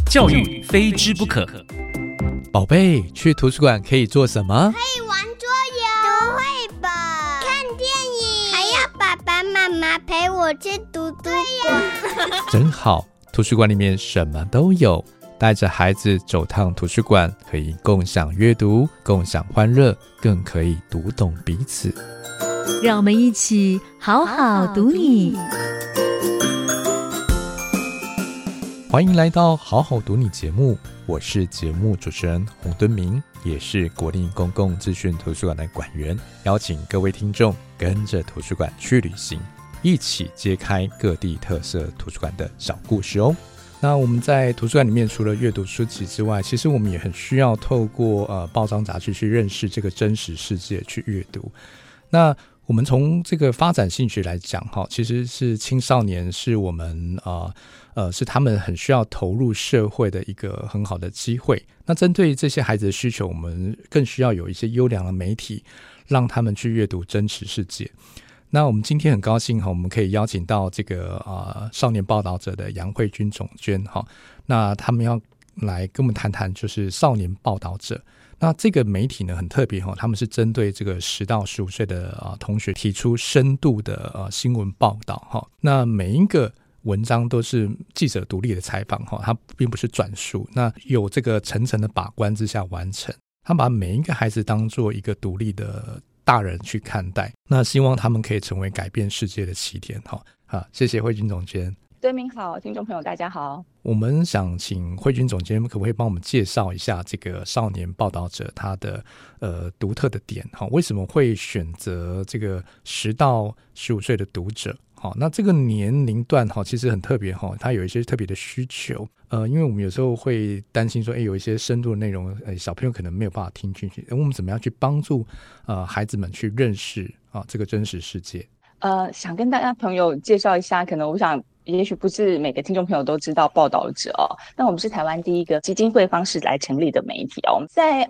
教育非之不可。 宝贝，去图书馆可以做什么？ 可以玩桌游、读绘本、看电影，还要爸爸妈妈陪我去图书馆。 真好，图书馆里面什么都有。带着孩子走趟图书馆，可以共享阅读，共享欢乐，更可以读懂彼此。 让我们一起好好读你。 欢迎来到好好读你节目，我是节目主持人洪敦明，也是国立公共资讯图书馆的馆员，邀请各位听众跟着图书馆去旅行，一起揭开各地特色图书馆的小故事哦。那我们在图书馆里面除了阅读书籍之外，其实我们也很需要透过报章杂志去认识这个真实世界，去阅读。那我们从这个发展兴趣来讲，其实是青少年是我们是他们很需要投入社会的一个很好的机会。那针对这些孩子的需求，我们更需要有一些优良的媒体，让他们去阅读真实世界。那我们今天很高兴我们可以邀请到这个少年报道者的杨慧君总监，那他们要来跟我们谈谈就是少年报道者。那这个媒体呢很特别，他们是针对这个10到15岁的同学提出深度的新闻报道。那每一个文章都是记者独立的采访，它并不是转述，那有这个层层的把关之下完成。他把每一个孩子当作一个独立的大人去看待，那希望他们可以成为改变世界的起点。谢谢慧君总监。 敦明好，听众朋友大家好。 我们想请慧君总监可不可以帮我们介绍一下这个少年报道者他的独特的点，为什么会选择这个10到15岁的读者？那这个年龄段其实很特别，它有一些特别的需求。因为我们有时候会担心说有一些深度的内容小朋友可能没有办法听进去，我们怎么样去帮助孩子们去认识这个真实世界？ 想跟大家朋友介绍一下，可能我想也许不是每个听众朋友都知道报道者但我们是台湾第一个基金会方式来成立的媒体我们在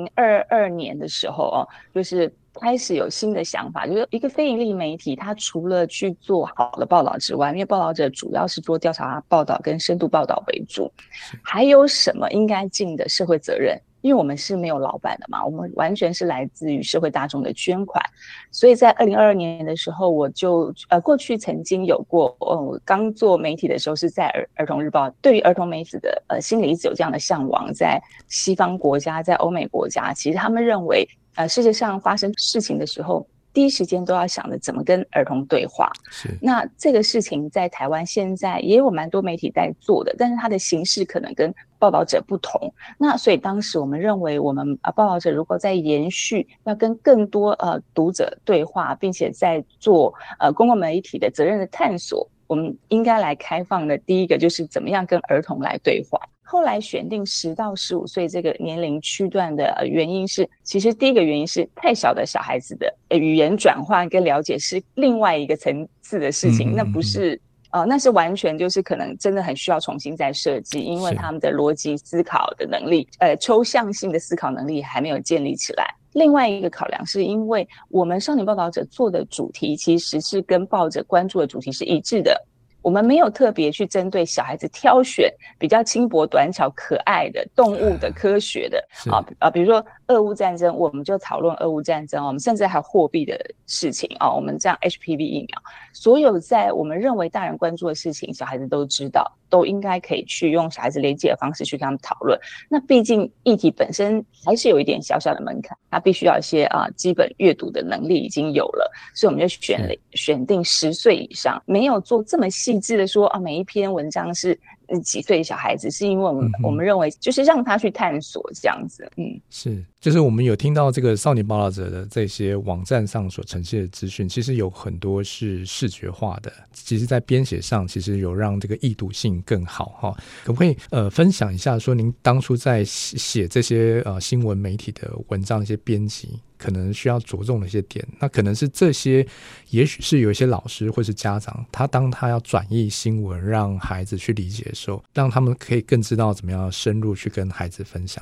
2022年的时候就是开始有新的想法，就是一个非营利媒体，它除了去做好的报道之外，因为报道者主要是做调查报道跟深度报道为主，还有什么应该尽的社会责任？因为我们是没有老板的嘛，我们完全是来自于社会大众的捐款，所以在2022年的时候，我就过去曾经有过，我刚做媒体的时候是在儿童日报，对于儿童媒体的心里一直有这样的向往，在西方国家，在欧美国家，其实他们认为世界上发生事情的时候，第一时间都要想着怎么跟儿童对话。那这个事情在台湾现在也有蛮多媒体在做的，但是它的形式可能跟报道者不同。那所以当时我们认为，我们报道者如果在延续要跟更多读者对话，并且在做公共媒体的责任的探索，我们应该来开放的第一个就是怎么样跟儿童来对话。后来选定10到15岁这个年龄区段的原因是，其实第一个原因是太小的小孩子的语言转换跟了解是另外一个层次的事情，那不是那是完全就是可能真的很需要重新再设计，因为他们的逻辑思考的能力抽象性的思考能力还没有建立起来。另外一个考量是因为我们少年报道者做的主题其实是跟报者关注的主题是一致的，我们没有特别去针对小孩子挑选比较轻薄短巧可爱的动物的科学的比如说俄乌战争，我们就讨论俄乌战争我们甚至还有货币的事情我们这样 HPV 疫苗，所有在我们认为大人关注的事情小孩子都知道，都应该可以去用小孩子连接的方式去跟他们讨论。那毕竟议题本身还是有一点小小的门槛，它必须要一些基本阅读的能力已经有了，所以我们就选定10岁以上，没有做这么细致的说每一篇文章是几岁的小孩子，是因为我们认为就是让他去探索这样子。 是，就是我们有听到这个少年报道者的这些网站上所呈现的资讯，其实有很多是视觉化的，其实在编写上其实有让这个易读性更好可不可以分享一下说您当初在写这些新闻媒体的文章的一些编辑可能需要着重的一些点？那可能是这些也许是有一些老师或是家长，当他要转译新闻让孩子去理解的时候，让他们可以更知道怎么样深入去跟孩子分享的。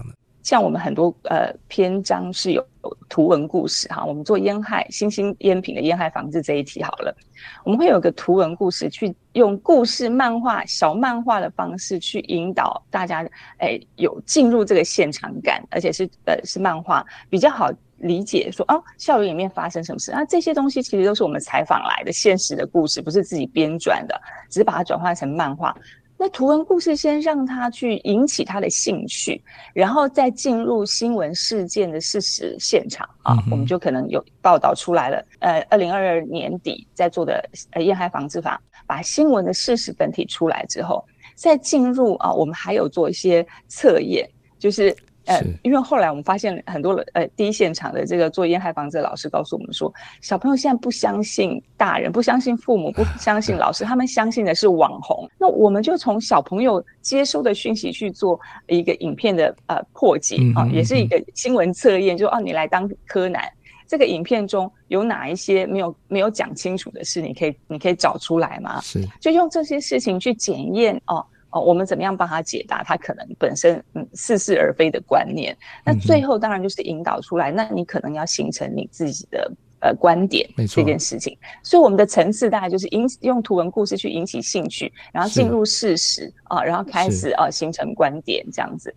像我们很多篇章是有图文故事哈，我们做新兴烟品的烟害防治这一题好了，我们会有个图文故事，去用故事漫画小漫画的方式去引导大家有进入这个现场感，而且是漫画比较好理解说校园里面发生什么事，这些东西其实都是我们采访来的现实的故事，不是自己编撰的，只是把它转换成漫画。那图文故事先让他去引起他的兴趣，然后再进入新闻事件的事实现场我们就可能有报道出来了。2022年底在做的烟害防治法，把新闻的事实本体出来之后，再进入我们还有做一些测验，就是因为后来我们发现很多第一现场的这个做烟害防治的老师告诉我们说，小朋友现在不相信大人，不相信父母，不相信老师，他们相信的是网红。那我们就从小朋友接收的讯息去做一个影片的破解也是一个新闻测验，就你来当柯南，这个影片中有哪一些没有讲清楚的事，你可以找出来吗？是，就用这些事情去检验我们怎么样帮他解答他可能本身似是而非的观念。那最后当然就是引导出来，那你可能要形成你自己的观点这件事情。所以我们的层次大概就是用图文故事去引起兴趣，然后进入事实然后开始形成观点这样子。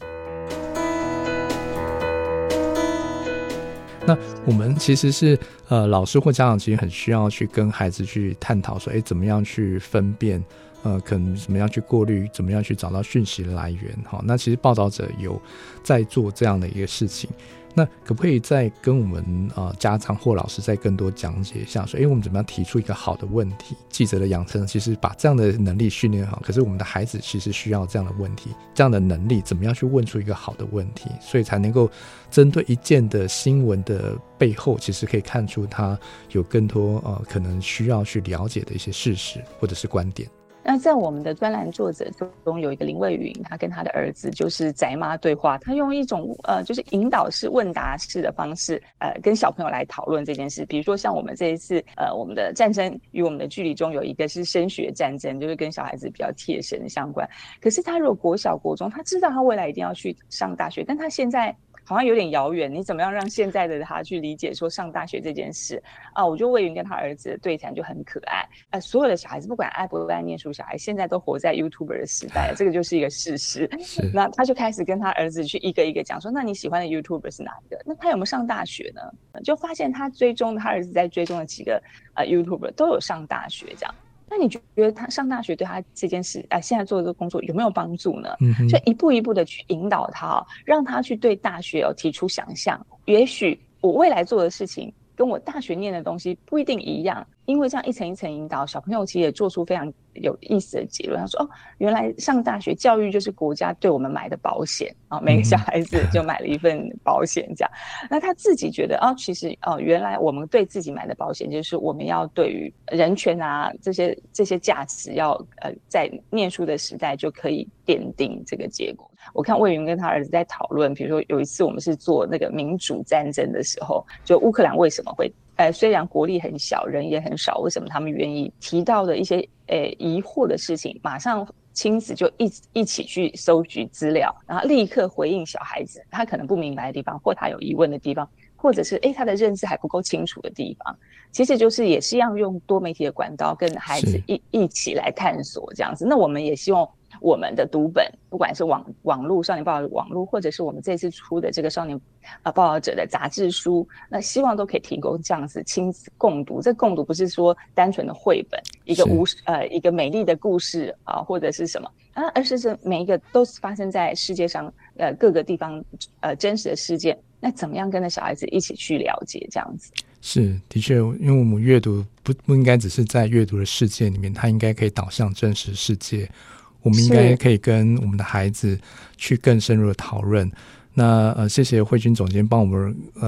那我们其实是老师或家长其实很需要去跟孩子去探讨说怎么样去分辨可能怎么样去过滤，怎么样去找到讯息的来源。那其实报道者有在做这样的一个事情，那可不可以再跟我们家长或老师再更多讲解一下说我们怎么样提出一个好的问题？记者的养成其实把这样的能力训练好，可是我们的孩子其实需要这样的问题，这样的能力怎么样去问出一个好的问题，所以才能够针对一件的新闻的背后，其实可以看出他有更多可能需要去了解的一些事实或者是观点。 那在我们的专栏作者中有一个林蔚云，他跟他的儿子就是宅妈对话，他用一种就是引导式问答式的方式跟小朋友来讨论这件事。比如说像我们这一次我们的战争与我们的距离中有一个是升学战争，就是跟小孩子比较贴身的相关。可是他如果国小国中，他知道他未来一定要去上大学，但他现在好像有点遥远，你怎么样让现在的他去理解说上大学这件事我觉得蔚云跟他儿子的对谈就很可爱所有的小孩子不管爱不爱念书，小孩现在都活在 YouTuber 的时代，这个就是一个事实。那他就开始跟他儿子去一个一个讲说，那你喜欢的 YouTuber 是哪一个？那他有没有上大学呢？就发现他儿子在追踪的几个YouTuber 都有上大学这样。那你觉得他上大学对他这件事现在做的这个工作有没有帮助呢？就一步一步的去引导他让他去对大学提出想象。也许我未来做的事情跟我大学念的东西不一定一样，因为这样一层一层引导，小朋友其实也做出非常有意思的结论。他说原来上大学教育就是国家对我们买的保险每个小孩子就买了一份保险这样。那他自己觉得其实原来我们对自己买的保险就是我们要对于人权这些价值要在念书的时代就可以奠定这个结果。我看蔚云跟他儿子在讨论，比如说有一次我们是做那个民主战争的时候，就乌克兰为什么会虽然国力很小，人也很少，为什么他们愿意提到的一些疑惑的事情，马上亲子就一起去搜集资料，然后立刻回应小孩子他可能不明白的地方，或他有疑问的地方，或者是他的认知还不够清楚的地方。其实就是也是要用多媒体的管道跟孩子一起来探索这样子。那我们也希望我们的读本，不管是网络少年报道的网络，或者是我们这次出的这个少年报道者的杂志书，那希望都可以提供这样子亲子共读。这共读不是说单纯的绘本，一个美丽的故事或者是什么而是每一个都是发生在世界上各个地方真实的事件。那怎么样跟着小孩子一起去了解这样子？ 是，的确，因为我们阅读不应该只是在阅读的世界里面，它应该可以导向真实世界。我们应该可以跟我们的孩子去更深入的讨论。那谢谢慧君总监帮我们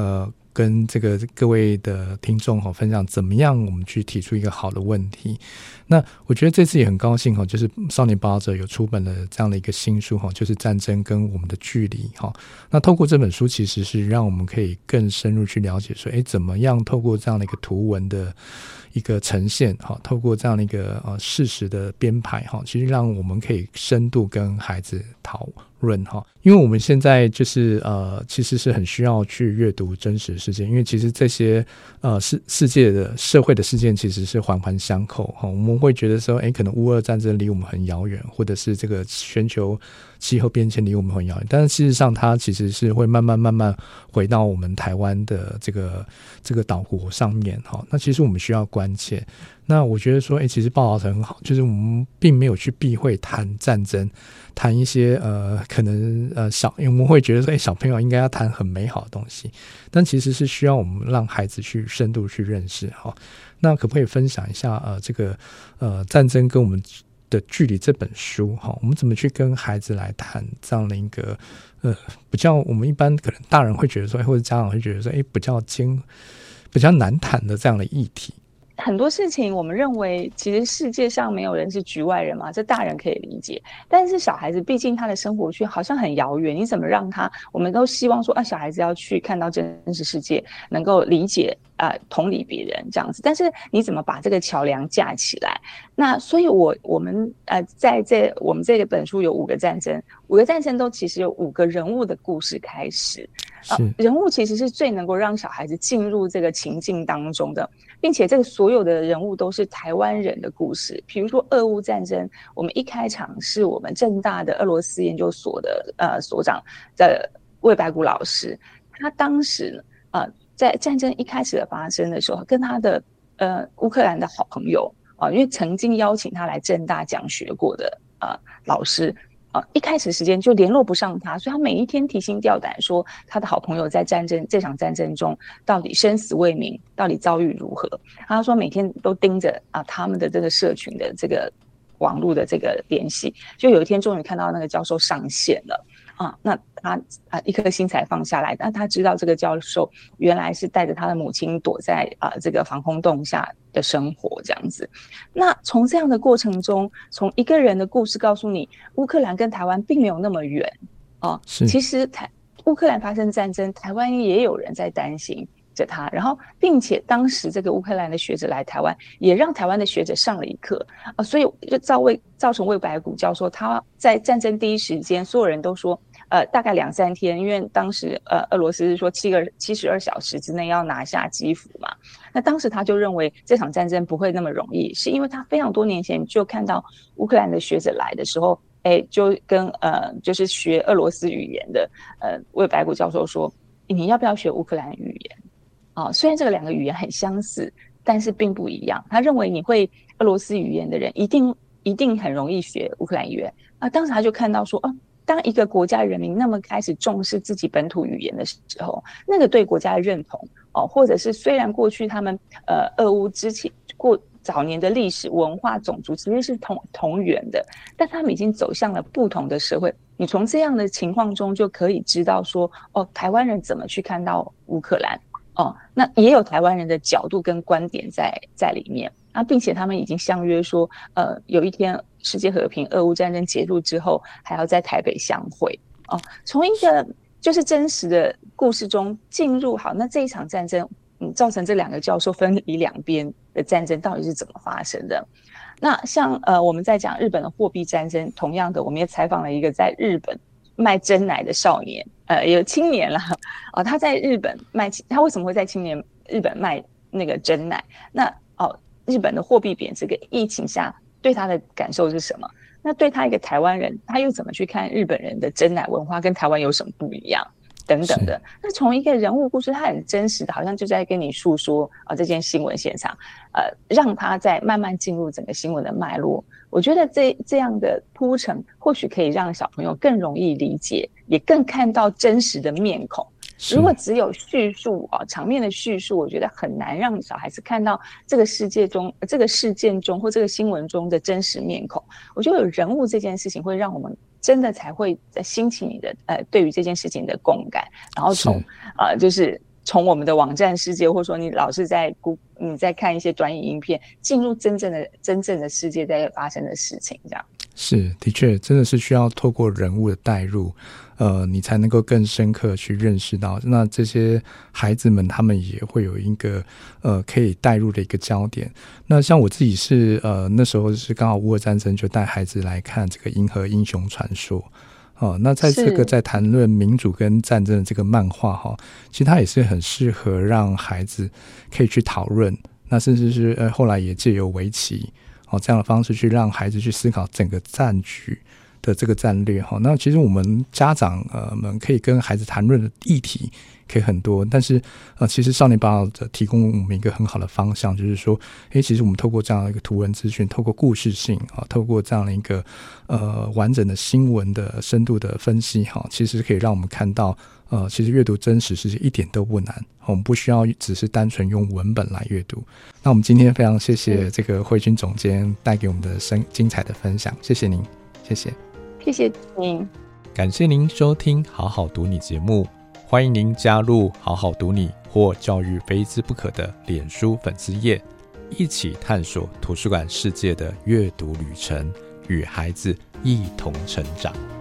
跟这个各位的听众分享怎么样我们去提出一个好的问题。那我觉得这次也很高兴就是少年报道者有出版了这样的一个新书就是战争跟我们的距离。那透过这本书其实是让我们可以更深入去了解说怎么样透过这样的一个图文的一个呈现，透过这样的一个事实的编排，其实让我们可以深度跟孩子讨论。因为我们现在就是其实是很需要去阅读真实事件，因为其实这些世界的社会的事件其实是环环相扣。我们会觉得说可能乌俄战争离我们很遥远，或者是这个全球气候变迁离我们很遥远，但是事实上它其实是会慢慢回到我们台湾的这个岛国上面。那其实我们需要关切。那我觉得说其实报道者很好，就是我们并没有去避讳谈战争，谈一些可能因为我们会觉得说小朋友应该要谈很美好的东西，但其实是需要我们让孩子去深度去认识。那可不可以分享一下这个战争跟我们的距离这本书，我们怎么去跟孩子来谈这样的一个比较我们一般可能大人会觉得说或者家长会觉得说比较难谈的这样的议题。 很多事情我们认为其实世界上没有人是局外人嘛，这大人可以理解，但是小孩子毕竟他的生活圈好像很遥远，你怎么让他，我们都希望说小孩子要去看到真实世界，能够理解同理别人这样子，但是你怎么把这个桥梁架起来？那所以我们在我们这本书有5个战争，5个战争都其实有5个人物的故事开始。人物其实是最能够让小孩子进入这个情境当中的，并且这个所有的人物都是台湾人的故事。比如说俄乌战争，我们一开场是我们政大的俄罗斯研究所的所长的魏白骨老师，他当时在战争一开始的发生的时候，跟他的乌克兰的好朋友因为曾经邀请他来政大讲学过的老师。一开始时间就联络不上他，所以他每一天提心吊胆说他的好朋友在这场战争中到底生死未明，到底遭遇如何。他说每天都盯着他们的这个社群的这个网络的这个联系，就有一天终于看到那个教授上线了那他一颗心才放下来。但他知道这个教授原来是带着他的母亲躲在这个防空洞下的生活这样子。那从这样的过程中，从一个人的故事告诉你，乌克兰跟台湾并没有那么远其实乌克兰发生战争，台湾也有人在担心着他，然后并且当时这个乌克兰的学者来台湾，也让台湾的学者上了一课所以就造成魏白骨教授他在战争第一时间，所有人都说大概2-3天，因为当时俄罗斯是说72小时之内要拿下基辅嘛。那当时他就认为这场战争不会那么容易，是因为他非常多年前就看到乌克兰的学者来的时候就跟就是学俄罗斯语言的魏白骨教授说，你要不要学乌克兰语言虽然这个2个语言很相似，但是并不一样。他认为你会俄罗斯语言的人一定很容易学乌克兰语言当时他就看到说当一个国家人民那么开始重视自己本土语言的时候，那个对国家的认同或者是虽然过去他们俄乌之前早年的历史文化种族其实是同源的，但他们已经走向了不同的社会。你从这样的情况中就可以知道说台湾人怎么去看到乌克兰那也有台湾人的角度跟观点在里面并且他们已经相约说有一天世界和平俄乌战争结束之后还要在台北相会从一个就是真实的故事中进入那这一场战争造成这2个教授分离2边的战争到底是怎么发生的。那像我们在讲日本的货币战争，同样的我们也采访了一个在日本卖真奶的少年有青年啦他在日本他为什么会在日本卖那个真奶？那日本的货币贬值跟疫情下对他的感受是什么？那对他一个台湾人，他又怎么去看日本人的真奶文化跟台湾有什么不一样等等的。那从一个人物故事，他很真实的好像就在跟你诉说这件新闻现场让他在慢慢进入整个新闻的脉络。我觉得这样的铺陈或许可以让小朋友更容易理解，也更看到真实的面孔。如果只有叙述场面的叙述，我觉得很难让小孩子看到这个世界中这个事件中或这个新闻中的真实面孔。我觉得有人物这件事情会让我们真的才会兴起你的对于这件事情的共感，然后从就是从我们的网站世界，或者说你老是你在看一些短影片，进入真正的世界在发生的事情，这样。 是，的确真的是需要透过人物的带入，你才能够更深刻去认识到，那这些孩子们他们也会有一个可以带入的一个焦点。那像我自己是那时候是刚好乌俄战争，就带孩子来看这个《银河英雄传说》。那在这个在谈论民主跟战争的这个漫画其实它也是很适合让孩子可以去讨论，那甚至是后来也借由围棋这样的方式去让孩子去思考整个战局的这个战略。那其实我们家长们可以跟孩子谈论的议题可以很多，但是其实少年报提供我们一个很好的方向，就是说其实我们透过这样的一个图文资讯，透过故事性透过这样的一个完整的新闻的深度的分析其实可以让我们看到其实阅读真实是一点都不难，我们不需要只是单纯用文本来阅读。那我们今天非常谢谢这个慧君总监带给我们的精彩的分享，谢谢您。谢谢您， 感谢您收听好好读你节目，欢迎您加入好好读你或教育非之不可的脸书粉丝页，一起探索图书馆世界的阅读旅程，与孩子一同成长。